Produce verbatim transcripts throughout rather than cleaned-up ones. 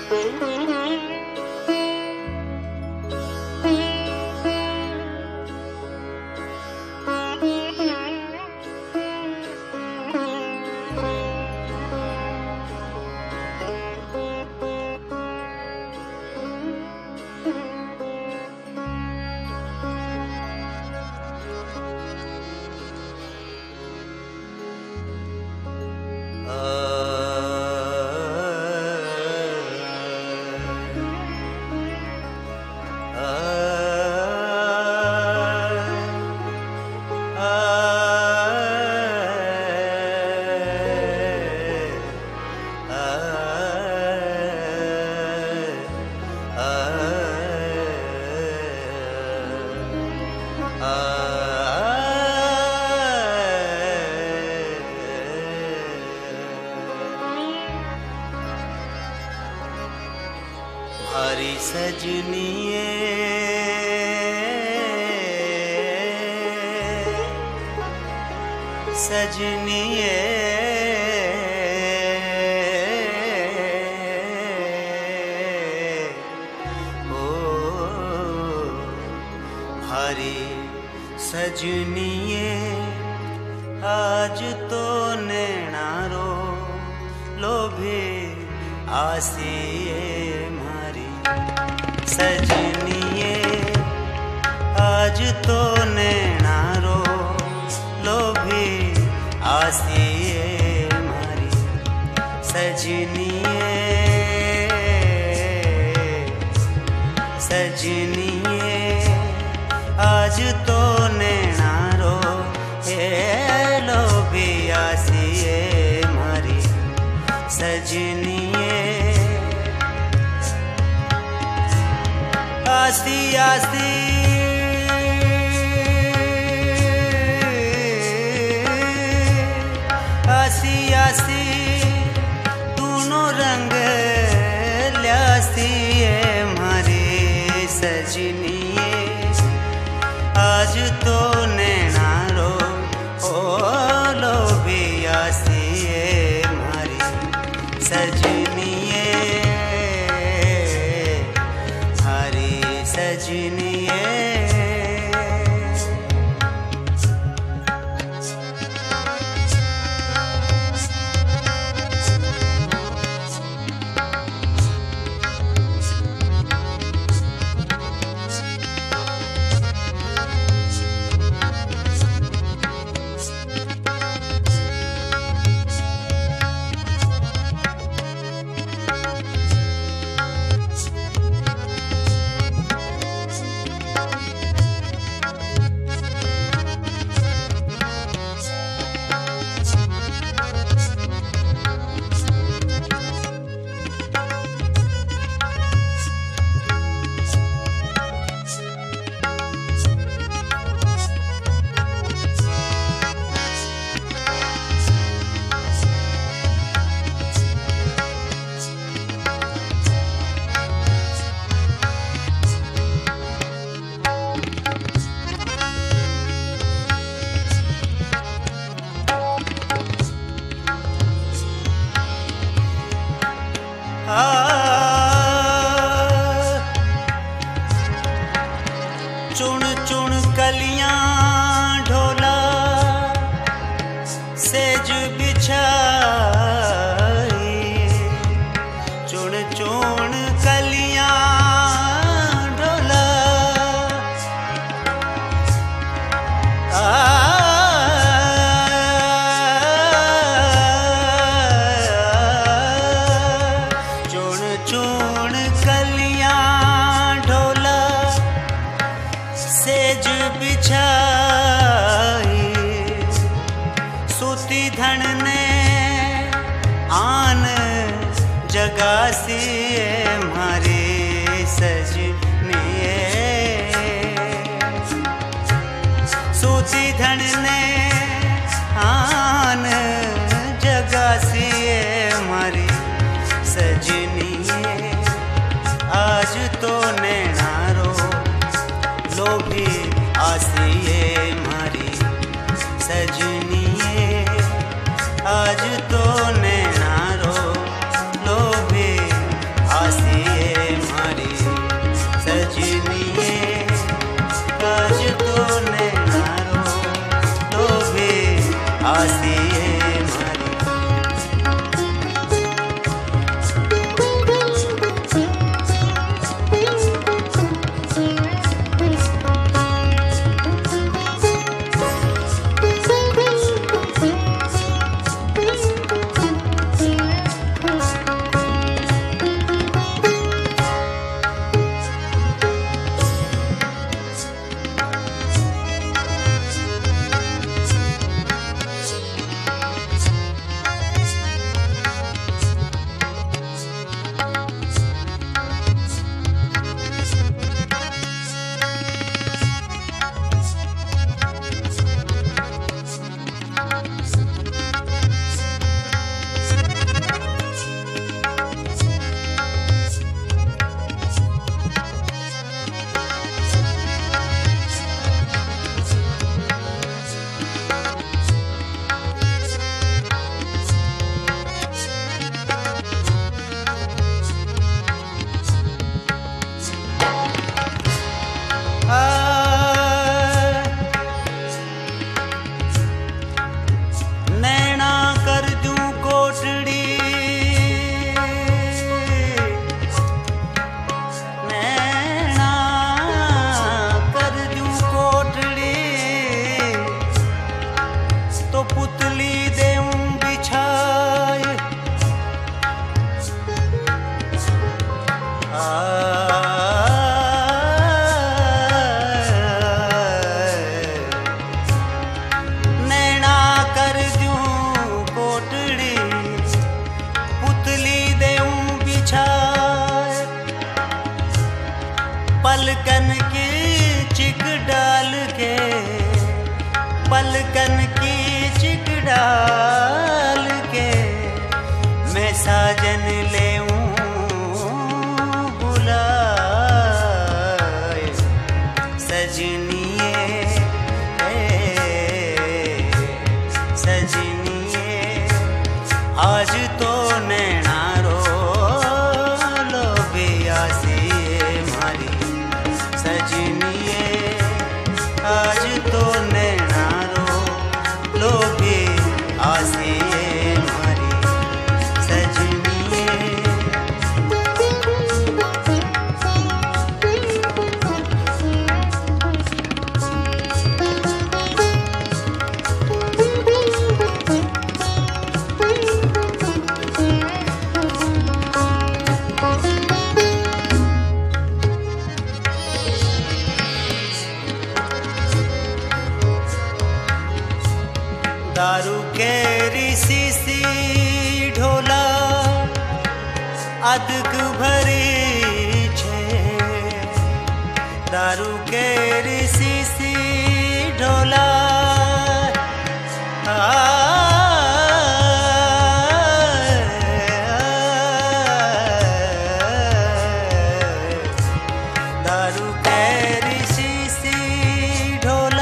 हरी सजनिए सजनिए ओ हरी सजनिए आज तो नैना रो लोभे आसिए सजनिए आज तो नैना रो लोभी आसिए मारी सजनिए सजनिए आज तो नैना रो हे लोभी आसिए मारी सजनिए आस्ती आस्ती आस्ती आस्ती दोनों रंग ल्यास्ती है मारे सजनिए आज तो नैना रो ओ लोभी आस्ती है मारी सजनिए सजनिए चुन चुन कलियां ढोला सेज बिछाई चुन चुन कलियां ढोला आ चुन चुन कलियां ढोला सेज बिछाई सूती धन ने आन जगासी मारे सजनिए सूती धन ने आन जगासी मारी सजनिए आज तो नैना रो लोभी आसिए मारी सजनिए आज तो नैना रो लोभी आसिए आसिए मारी। पलकन की चिक डाल के, पलकन की चिक डाल के मैं साजन लेऊं बुलाए। सजनिए सजनिए आज तो नैना रो लो बेआसिए मारी। सजनिए आज तो नैना रो लो बेआसिए मारी। सजनिए दारू के ऋषि सी ढोला अदक भरी छे। दारू के ऋषि सी ढोला दारू के ऋषि सी ढोला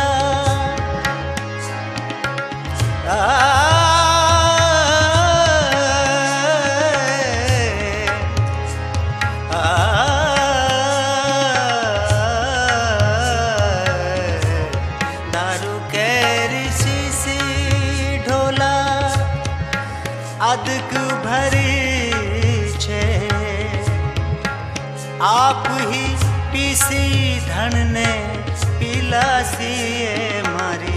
दारू के ऋषि सी ढोला अदक भरी छे। आप ही पीसी धन ने पिलासिए मारी।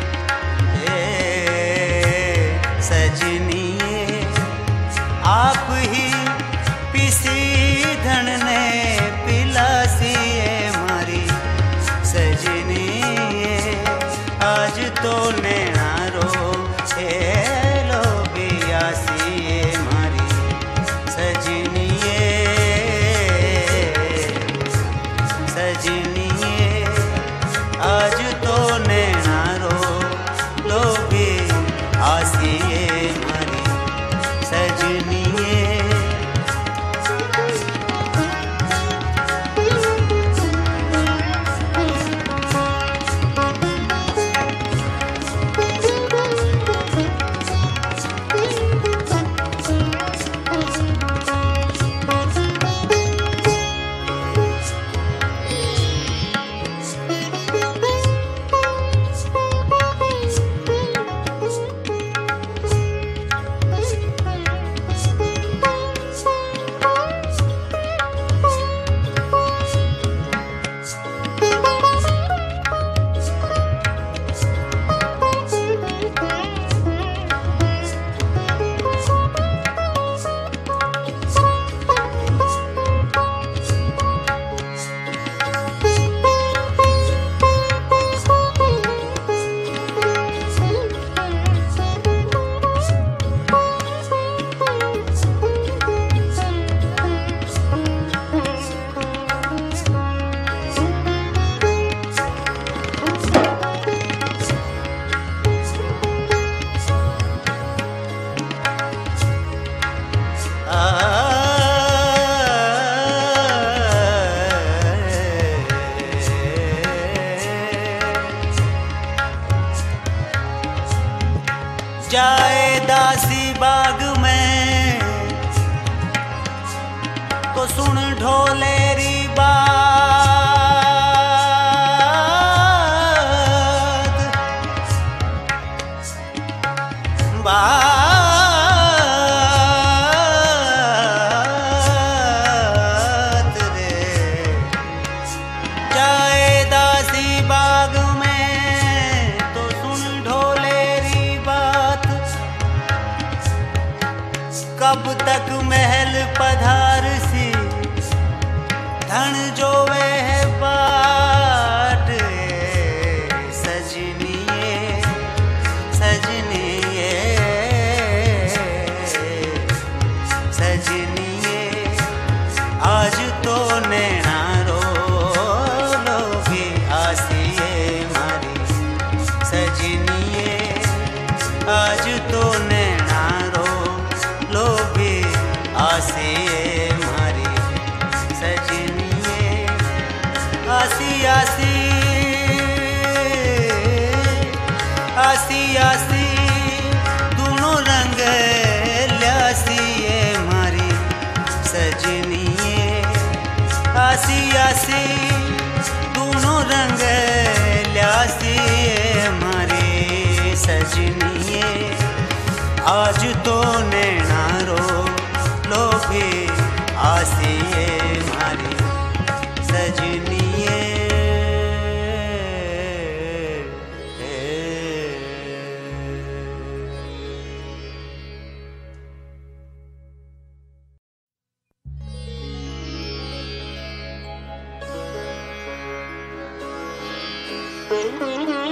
सजनिए आप ही पीसी धन ने पिलासिए मारी। सजनिए आज तो नैना रो लो बेआसिए मारी। सजनिए सजनिए आज तो नैना रो लो बेआसिए मारी। सजनिए जाए दासी बाग में तो सुन ढोलेरी बात बात रे। जाए दासी बाग में तो सुन ढोलेरी बात। कब तक महल पधार सी धन जो वे है बाट। सजनिए सजनिए सजनिए आज तो नैना रो लोगे आसिए मारी। सजनिए आज तो नैना रो लोगे आसिए मारी। सजनिए आसी आसी आसी आसी दोनों रंग ल्यासिए मारी। सजनिए आसी आसी दोनों रंग ल्यासिए मारी। सजनिए आज तो नैना रो लोगे आसिए मारी। सजनिए Thank you.